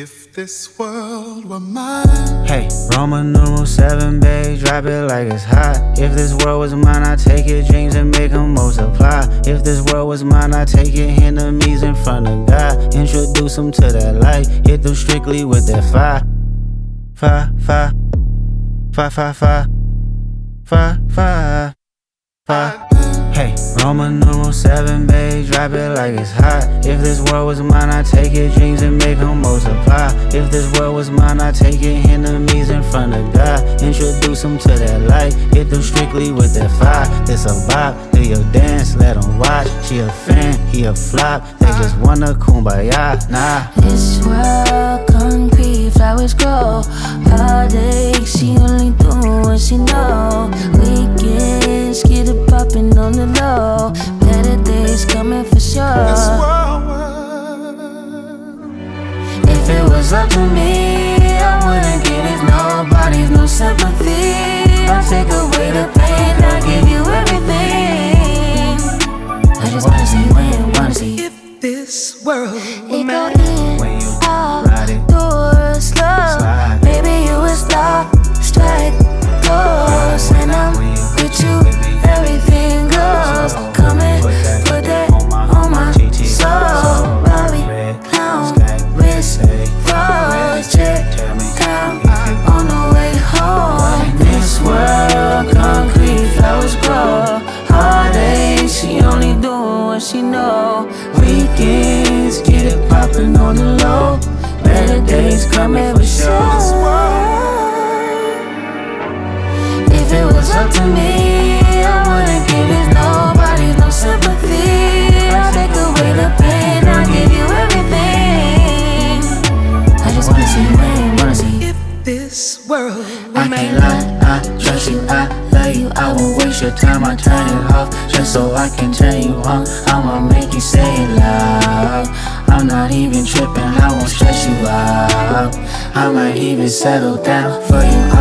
If this world were mine. Hey, Roman numeral 7, babe, drop it like it's hot. If this world was mine, I'd take your dreams and make them multiply. If this world was mine, I'd take your enemies in front of God. Introduce them to that light, hit them strictly with that fire. Fire, fire, fire, fire, fire, fire, fire, fire. Hey, Roman numeral 7, babe, drop it like it's hot. If this world was mine, I'd take your dreams and make them multiply. If this world was mine, I'd take your enemies in front of God. Introduce them to that light, hit them strictly with that fire. This a vibe, do your dance, let them watch. She a fan, he a flop, they just wanna kumbaya, nah. This world concrete, flowers grow. Heartache, she only do what she know. Weekends, get it poppin' on the low. Better days coming for sure. This world If it was up to me, I wouldn't give it nobody's no sympathy. I'll take away the pain, I'll give you everything. I just wanna see you win, wanna see if this world were it go mine. in, When you out, ride it, door slow. slide. Baby, you a star, strike, goes. And I'm with you, everything goes. Come and put that on my soul. Bobby, clown, wrist, froze, check, down, on the way home. This world, concrete, flowers grow. Heartache, she only doing what she know. Weekends, get it poppin' on the low. Better days coming for sure. If it was up to me, I wouldn't give it nobody's no sympathy. I'll take away the pain, I'll give you everything. I just wanna see you win, wanna see. If this world were I can't lie, I trust you, I love you. I won't waste your time, I turn it off just so I can turn you on. I'ma make you say it loud. I'm not even tripping, I won't stress you out. I might even settle down for you.